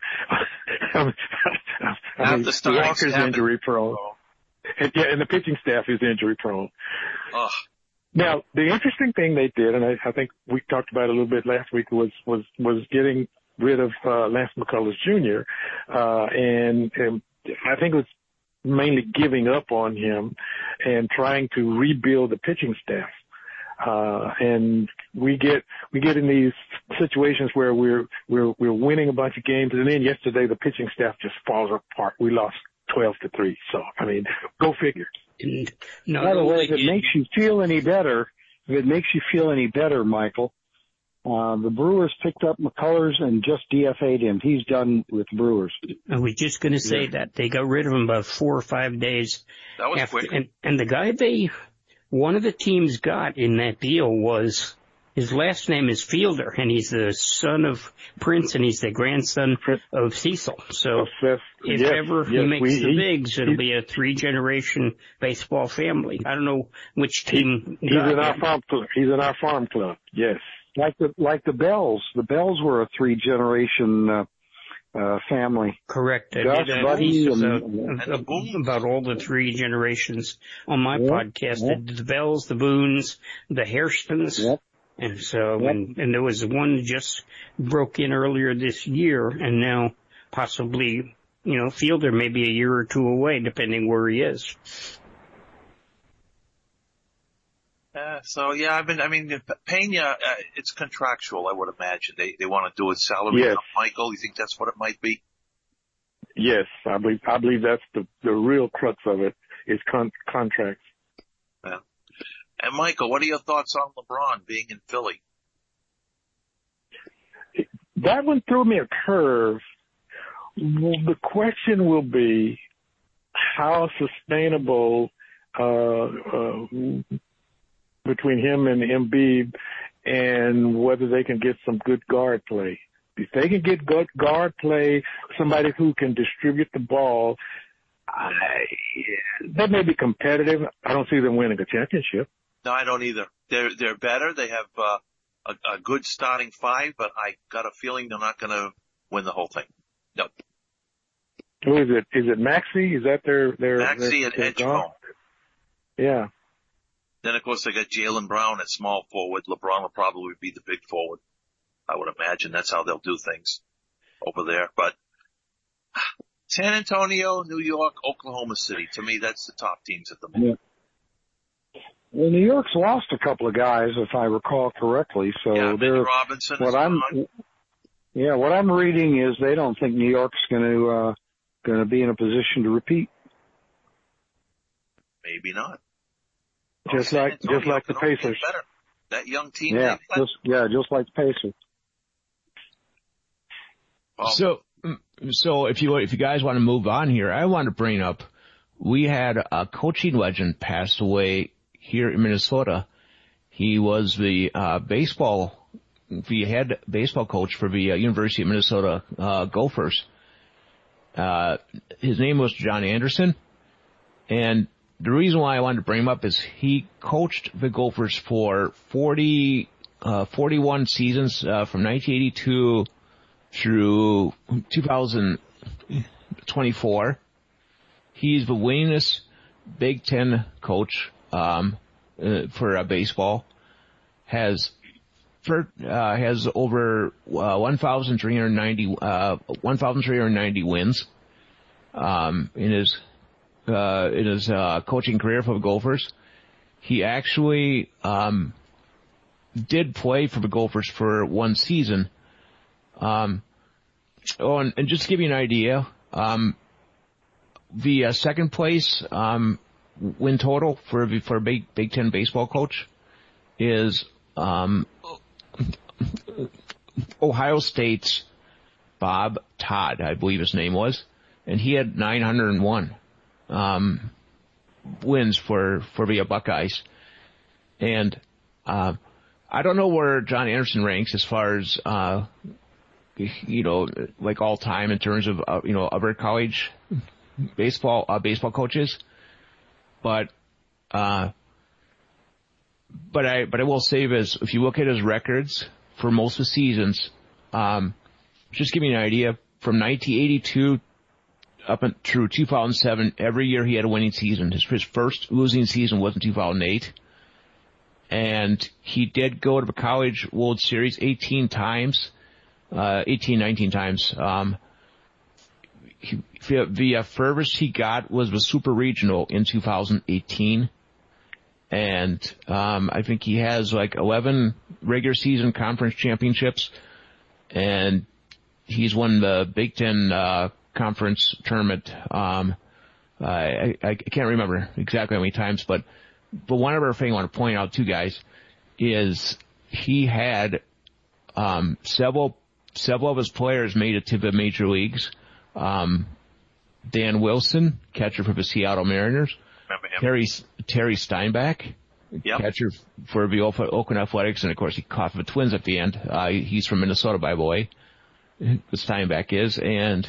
Walker's injury prone. And the pitching staff is injury prone. Now, the interesting thing they did, and I think we talked about it a little bit last week, was getting rid of Lance McCullers Jr. And I think it was mainly giving up on him and trying to rebuild the pitching staff. And we get in these situations where we're winning a bunch of games, and then yesterday the pitching staff just falls apart. We lost 12-3. So, go figure. By the way, if it makes you feel any better, Michael, the Brewers picked up McCullers and just DFA'd him. He's done with the Brewers. I was just going to say that. They got rid of him about 4 or 5 days. That was quick. And the guy one of the teams got in that deal was, his last name is Fielder, and he's the son of Prince, and he's the grandson of Cecil. So if ever he makes the bigs, it'll be a 3-generation baseball family. I don't know which team. He's in our farm club. Yes. Like the Bells. The Bells were a 3-generation family. Correct. I did a piece about all the 3 generations on my podcast. The Bells, the Boones, the Hairstons. Yep. And so, and there was one that just broke in earlier this year, and now possibly, Fielder may be a year or 2 away, depending where he is. Pena, it's contractual, I would imagine. They want to do it salary. Yes. Michael, you think that's what it might be? Yes, I believe that's the real crux of it, is contracts. Yeah. And Michael, what are your thoughts on LeBron being in Philly? That one threw me a curve. Well, the question will be how sustainable between him and Embiid, and whether they can get some good guard play. If they can get good guard play, somebody who can distribute the ball, that may be competitive. I don't see them winning a championship. No, I don't either. They're better. They have a good starting 5, but I got a feeling they're not going to win the whole thing. No. Who is it? Is it Maxey? Is that their Maxey and Edgecombe? Yeah. Then, of course, they got Jaylen Brown at small forward. LeBron will probably be the big forward. I would imagine that's how they'll do things over there. But San Antonio, New York, Oklahoma City. To me, that's the top teams at the moment. Yeah. Well, New York's lost a couple of guys, if I recall correctly. So yeah, they're Robinson what is I'm. gone. Yeah, what I'm reading is they don't think New York's going to be in a position to repeat. Maybe not. Just like the Pacers. That young team. Yeah, just like the Pacers. Well, So if you guys want to move on here, I want to bring up, we had a coaching legend pass away here in Minnesota. He was the head baseball coach for the University of Minnesota Gophers. His name was John Anderson, and the reason why I wanted to bring him up is he coached the Gophers for 41 seasons from 1982 through 2024. He's the winningest Big Ten coach for baseball. Has over 1,390 wins in his coaching career for the Gophers. He actually did play for the Gophers for one season. And just to give you an idea, the second place win total for a Big Ten baseball coach is Ohio State's Bob Todd, I believe his name was, and he had 901 wins for the Buckeyes. And I don't know where John Anderson ranks as far as like all time in terms of other college baseball coaches, but I will say this: if you look at his records for most of the seasons, just give me an idea, from 1982 up through 2007, every year he had a winning season. His first losing season was in 2008. And he did go to the College World Series 19 times. The furthest he got was the Super Regional in 2018. And I think he has like 11 regular season conference championships. And he's won the Big Ten conference tournament. I can't remember exactly how many times, but one other thing I want to point out too, guys, is he had several of his players made it to the major leagues. Dan Wilson, catcher for the Seattle Mariners. Remember him. Terry Steinbach, yep, catcher for the Oakland Athletics, and of course he caught for the Twins at the end. He's from Minnesota, by the way. The Steinbach is, and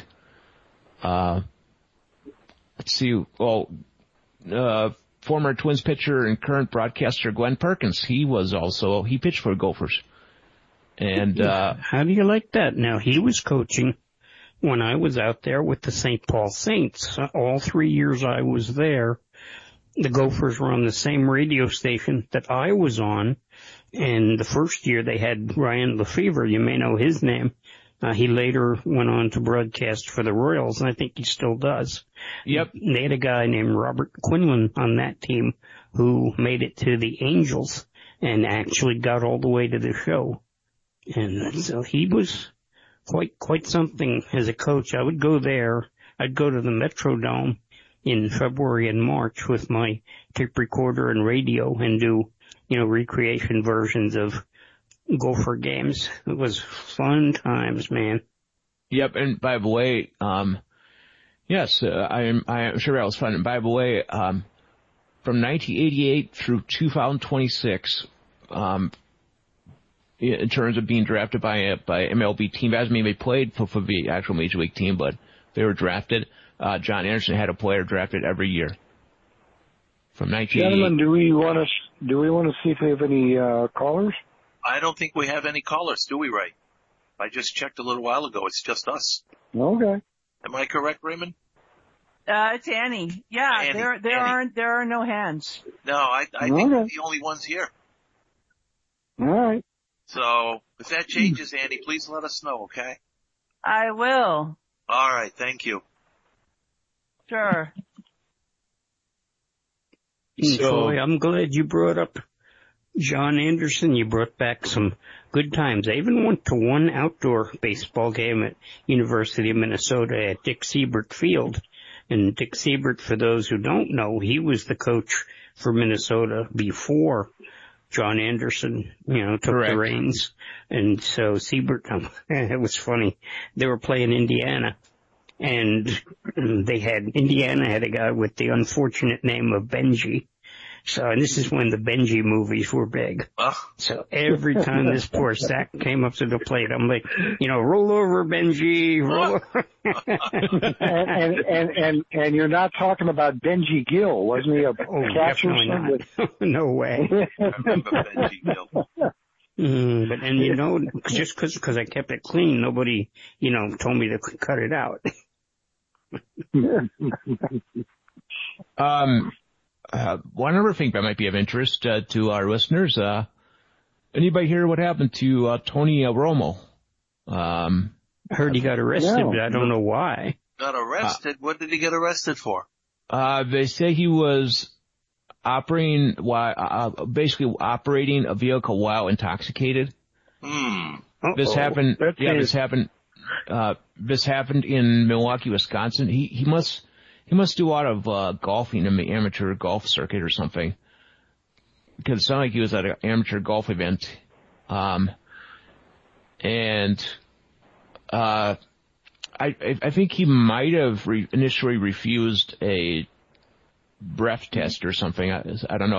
let's see. Well, former Twins pitcher and current broadcaster Glenn Perkins, he pitched for the Gophers. And how do you like that? Now, he was coaching when I was out there with the St. Paul Saints. All 3 years I was there, the Gophers were on the same radio station that I was on. And the first year they had Ryan Lefevre. You may know his name. He later went on to broadcast for the Royals, and I think he still does. Yep. They had a guy named Robert Quinlan on that team who made it to the Angels and actually got all the way to the show. And so he was quite something as a coach. I would go there. I'd go to the Metrodome in February and March with my tape recorder and radio and do, recreation versions of Gopher games. It was fun times, man. Yep, and by the way, yes, I am sure that was fun. And by the way, from 1988 through 2026, in terms of being drafted by MLB team, that doesn't mean they played for the actual Major League team, but they were drafted. John Anderson had a player drafted every year. From 1988. Gentlemen, do we want to see if we have any callers? I don't think we have any callers, do we, Ray? I just checked a little while ago. It's just us. Okay. Am I correct, Raymond? It's Annie. Yeah, Annie. there are no hands. No, I think we're the only ones here. All right. So if that changes, Annie, please let us know, okay? I will. All right, thank you. Sure. So, Troy, I'm glad you brought up John Anderson. You brought back some good times. I even went to one outdoor baseball game at University of Minnesota at Dick Siebert Field. And Dick Siebert, for those who don't know, he was the coach for Minnesota before John Anderson, took the reins. And so Siebert, it was funny. They were playing Indiana. And Indiana had a guy with the unfortunate name of Benji. So, and this is when the Benji movies were big. So every time this poor sack came up to the plate, I'm like, roll over, Benji, roll over. and you're not talking about Benji Gill, wasn't he a catcher? Definitely not. No way. I remember Benji Gill. But just because I kept it clean, nobody, told me to cut it out. One other thing that might be of interest to our listeners, anybody hear what happened to Tony Romo? Heard he got arrested, but I don't know why. Got arrested? What did he get arrested for? They say he was basically operating a vehicle while intoxicated. This happened. This happened in Milwaukee, Wisconsin. He must do a lot of golfing in the amateur golf circuit or something, because it sounded like he was at an amateur golf event. I think he might have initially refused a breath test or something. I don't know.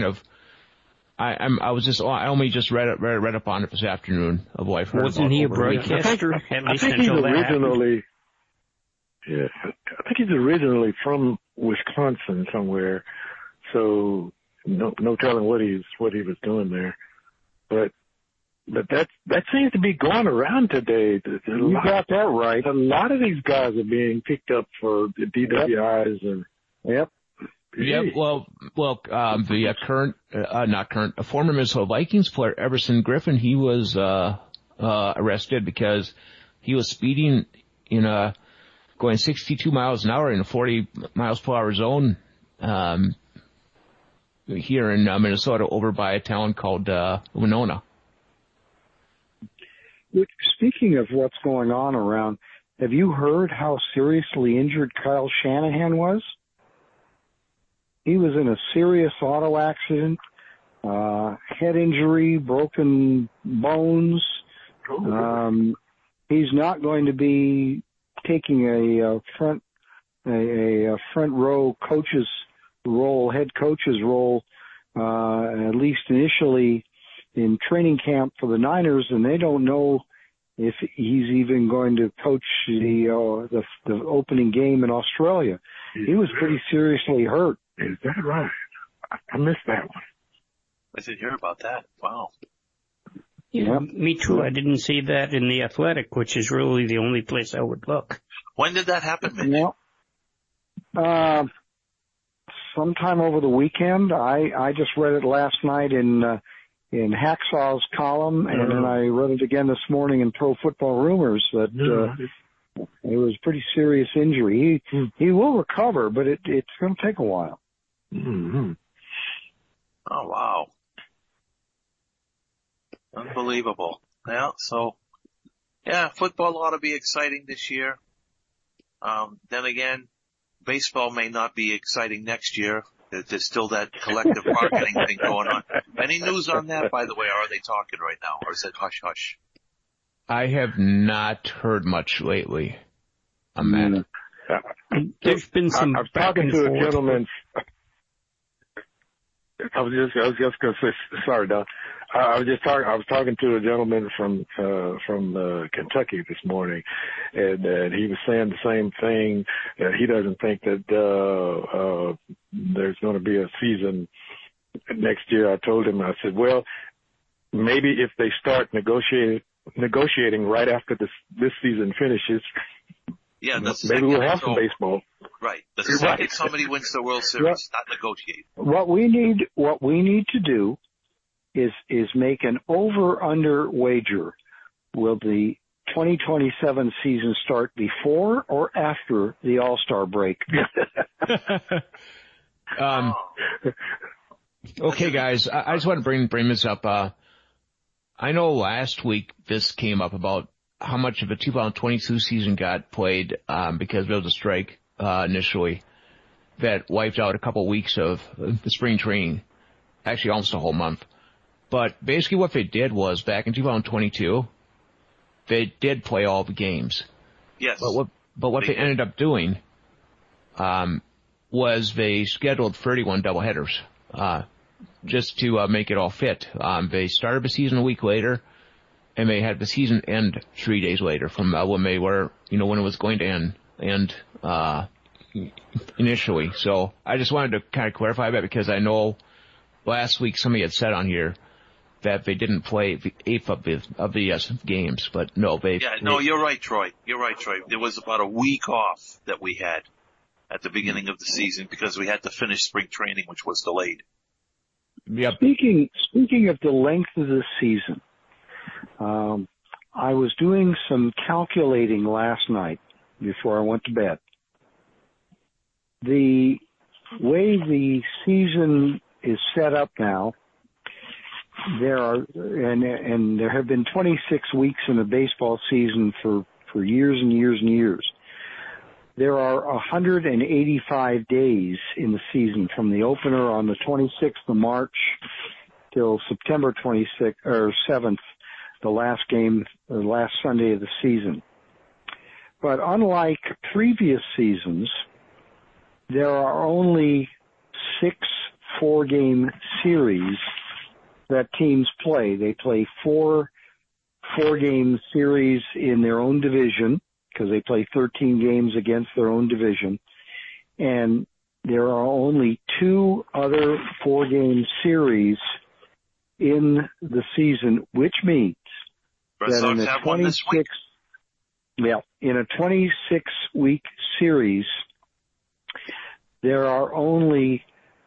I only just read up on it this afternoon of what I've heard. Wasn't he a broadcaster? I think he's originally. Yeah, I think he's originally from Wisconsin somewhere, so no telling what he was doing there. But that seems to be going around today. You got that right. A lot of these guys are being picked up for the DWIs and. Yep. Yeah, a former Minnesota Vikings player, Everson Griffin, he was arrested because he was speeding going 62 miles an hour in a 40 miles per hour zone here in Minnesota, over by a town called Winona. Speaking of what's going on around, have you heard how seriously injured Kyle Shanahan was? He was in a serious auto accident, head injury, broken bones. He's not going to be taking a front row coach's role, head coach's role, at least initially in training camp for the Niners, and they don't know if he's even going to coach the opening game in Australia. He was pretty seriously hurt. Is that right? I missed that one. I didn't hear about that. Wow. Yeah, me too. I didn't see that in The Athletic, which is really the only place I would look. When did that happen, Mitch? Well, sometime over the weekend. I just read it last night in Hacksaw's column, and then I read it again this morning in Pro Football Rumors that it was a pretty serious injury. He will recover, but it's going to take a while. Mm-hmm. Oh, wow. Unbelievable. Yeah, so, football ought to be exciting this year. Then again, baseball may not be exciting next year. There's still that collective bargaining thing going on. Any news on that, by the way? Are they talking right now, or is it hush-hush? I have not heard much lately on that. There's been some. I was talking to a gentleman. I was just going to say, sorry, Don. I was talking to a gentleman from Kentucky this morning, and he was saying the same thing. He doesn't think that there's going to be a season next year. I told him, I said, well, maybe if they start negotiating right after this season finishes, maybe we'll have some baseball. Right. The second somebody wins the World Series, not negotiate. What we need to do is make an over-under wager. Will the 2027 season start before or after the All-Star break? Okay, guys, I just want to bring this up. I know last week this came up about how much of the 2022 season got played because there was a strike initially that wiped out a couple weeks of the spring training, actually almost a whole month. But basically what they did was back in 2022, they did play all the games. Yes. But what they ended up doing was they scheduled 31 doubleheaders just to make it all fit. They started the season a week later, and they had the season end 3 days later from when they were, when it was going to end initially. So I just wanted to kind of clarify that because I know last week somebody had said on here that they didn't play the eighth of the games, but no, you're right, Troy. You're right, Troy. There was about a week off that we had at the beginning of the season because we had to finish spring training, which was delayed. Yep. Speaking of the length of the season, I was doing some calculating last night before I went to bed. The way the season is set up now, there have been 26 weeks in a baseball season for years and years and years. There are 185 days in the season from the opener on the 26th of March till September 26th or 7th, the last game, the last Sunday of the season. But unlike previous seasons, there are only 6 4-game series that teams play. They play 4-game series in their own division because they play 13 games against their own division. And there are only 2 other 4-game series in the season, which means that in a 26-week series, there are only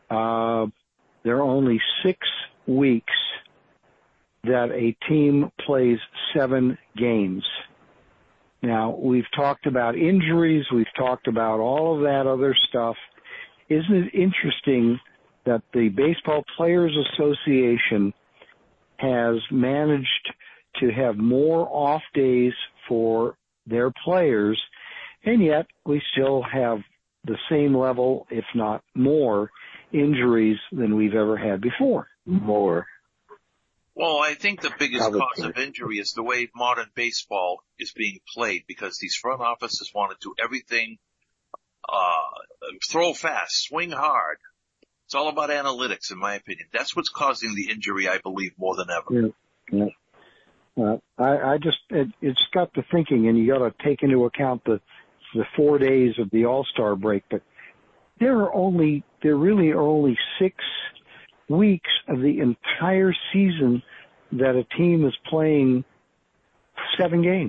6 weeks that a team plays 7 games. Now, we've talked about injuries, we've talked about all of that other stuff. Isn't it interesting that the Baseball Players Association has managed to have more off days for their players, and yet we still have the same level, if not more, injuries than we've ever had before? More. Well, I think the biggest cause of injury is the way modern baseball is being played because these front offices want to do everything, throw fast, swing hard. It's all about analytics, in my opinion. That's what's causing the injury, I believe, more than ever. Yeah. It's got to thinking, and you got to take into account the 4 days of the All-Star break, but there really are only 6 weeks of the entire season that a team is playing 7 games.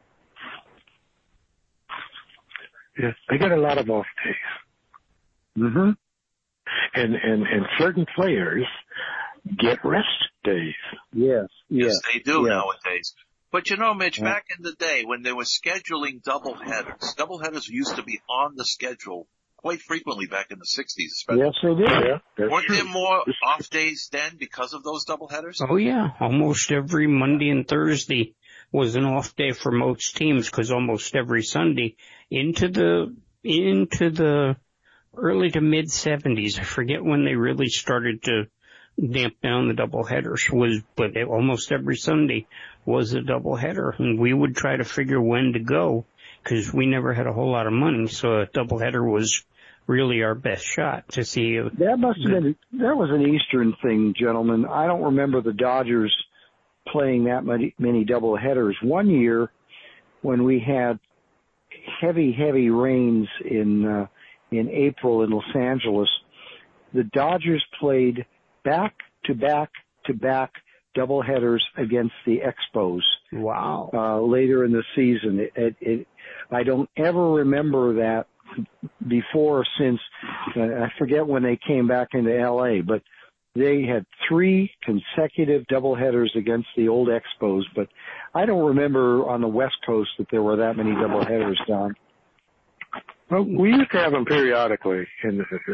Yeah, they got a lot of off days. Mm-hmm. And certain players get rest days. Yes, they do nowadays. But Mitch, back in the day when they were scheduling doubleheaders used to be on the schedule quite frequently back in the 60s, especially. Yes, they did. Yeah, Weren't there more off days then because of those doubleheaders? Oh yeah, almost every Monday and Thursday was an off day for most teams because almost every Sunday into the early to mid 70s, I forget when they really started to damp down the doubleheaders, but almost every Sunday was a doubleheader, and we would try to figure when to go because we never had a whole lot of money, so a doubleheader was really our best shot to see. That was an Eastern thing, gentlemen. I don't remember the Dodgers playing that many doubleheaders. One year when we had heavy rains in April in Los Angeles, the Dodgers played back-to-back doubleheaders against the Expos. Wow. Later in the season. I don't ever remember that before or since. I forget when they came back into LA, but they had 3 consecutive doubleheaders against the old Expos, but I don't remember on the West Coast that there were that many doubleheaders, Don. Well, we used to have them periodically in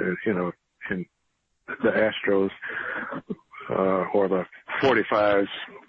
the Astros, or the 45s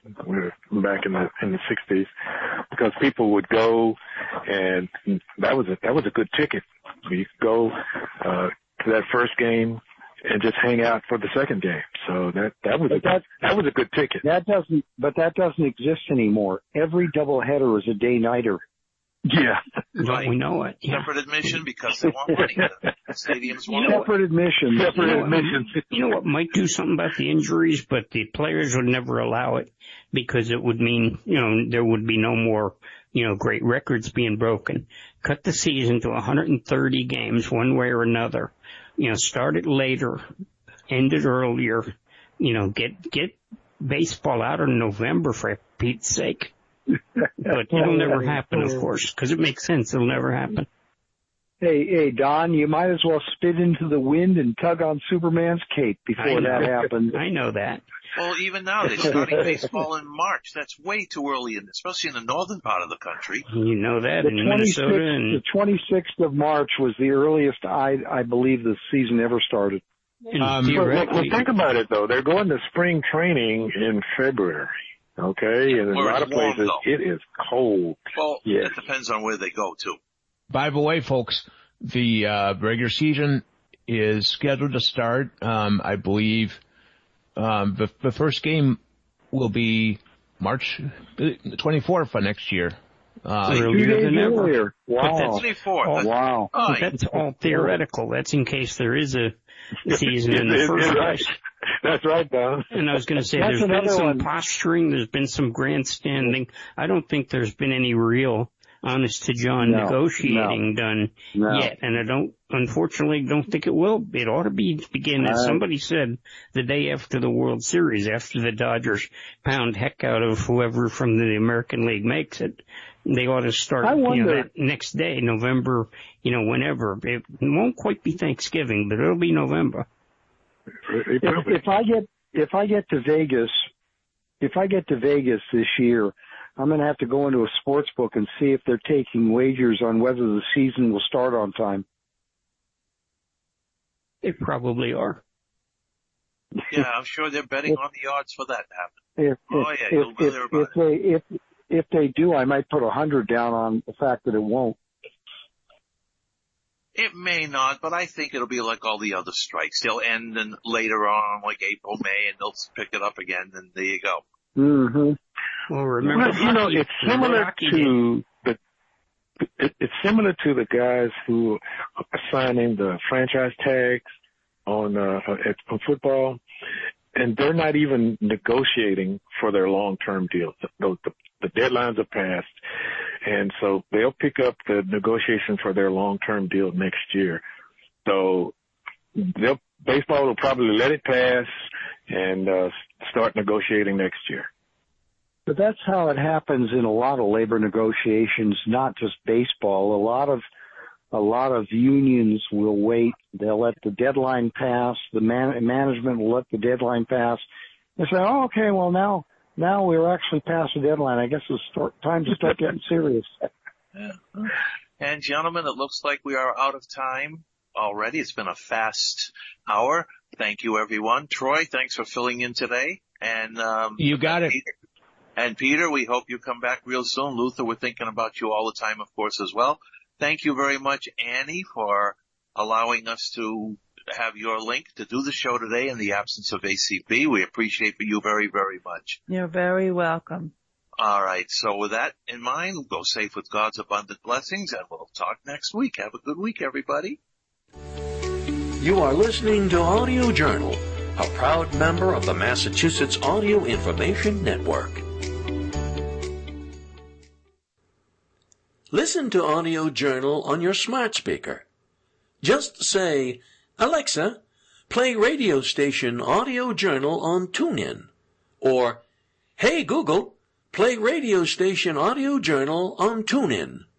back in the 60s, because people would go, and that was a good ticket. You could go to that first game and just hang out for the second game. So that was a good ticket. That doesn't exist anymore. Every doubleheader is a day-nighter. Yeah. Right. We know it. Yeah. Separate admission because they want money. The stadiums want Separate admission. You know what might do something about the injuries, but the players would never allow it because it would mean, there would be no more, great records being broken. Cut the season to 130 games one way or another. Start it later, end it earlier. Get baseball out in November for Pete's sake. But it'll never happen, of course, because it makes sense. It'll never happen. Hey, Don, you might as well spit into the wind and tug on Superman's cape before that happens. I know that. Well, even now, they're starting baseball in March. That's way too early, especially in the northern part of the country. You know that in Minnesota. The 26th of March was the earliest I believe the season ever started. Well, think about it, though. They're going to spring training in February. Okay, and in a lot of places it is cold. Well, it depends on where they go, too. By the way, folks, the regular season is scheduled to start, I believe, the first game will be March 24th of next year. Earlier than ever. Wow. Wow. That's all theoretical. That's in case there is a season in the first place. That's right, Don. And I was going to say, there's been some posturing, there's been some grandstanding. I don't think there's been any real, honest-to-John negotiating done yet. And I unfortunately don't think it will. It ought to begin, as somebody said, the day after the World Series, after the Dodgers pound heck out of whoever from the American League makes it. They ought to start, that next day, November, whenever. It won't quite be Thanksgiving, but it'll be November. If I get to Vegas this year, I'm going to have to go into a sports book and see if they're taking wagers on whether the season will start on time. They probably are. Yeah, I'm sure they're betting on the odds for that to happen. If they do, I might put 100 down on the fact that it won't. It may not, but I think it'll be like all the other strikes. They'll end later on, like April, May, and they'll pick it up again, and there you go. Mm-hmm. Well, remember, it's similar to the guys who are signing the franchise tags on football, and they're not even negotiating for their long-term deals. The deadlines are passed, and so they'll pick up the negotiation for their long-term deal next year. So baseball will probably let it pass and start negotiating next year. But that's how it happens in a lot of labor negotiations, not just baseball. A lot of unions will wait. They'll let the deadline pass. The management will let the deadline pass. They say, "Oh, okay, well now we're actually past the deadline. I guess it's time to start getting serious." Yeah. And gentlemen, it looks like we are out of time already. It's been a fast hour. Thank you, everyone. Troy, thanks for filling in today. And you got it. And Peter, we hope you come back real soon. Luther, we're thinking about you all the time, of course, as well. Thank you very much, Annie, for allowing us to have your link to do the show today in the absence of ACB. We appreciate you very, very much. You're very welcome. All right. So with that in mind, go safe with God's abundant blessings, and we'll talk next week. Have a good week, everybody. You are listening to Audio Journal, a proud member of the Massachusetts Audio Information Network. Listen to Audio Journal on your smart speaker. Just say, "Alexa, play radio station Audio Journal on TuneIn," or, "Hey Google, play radio station Audio Journal on TuneIn."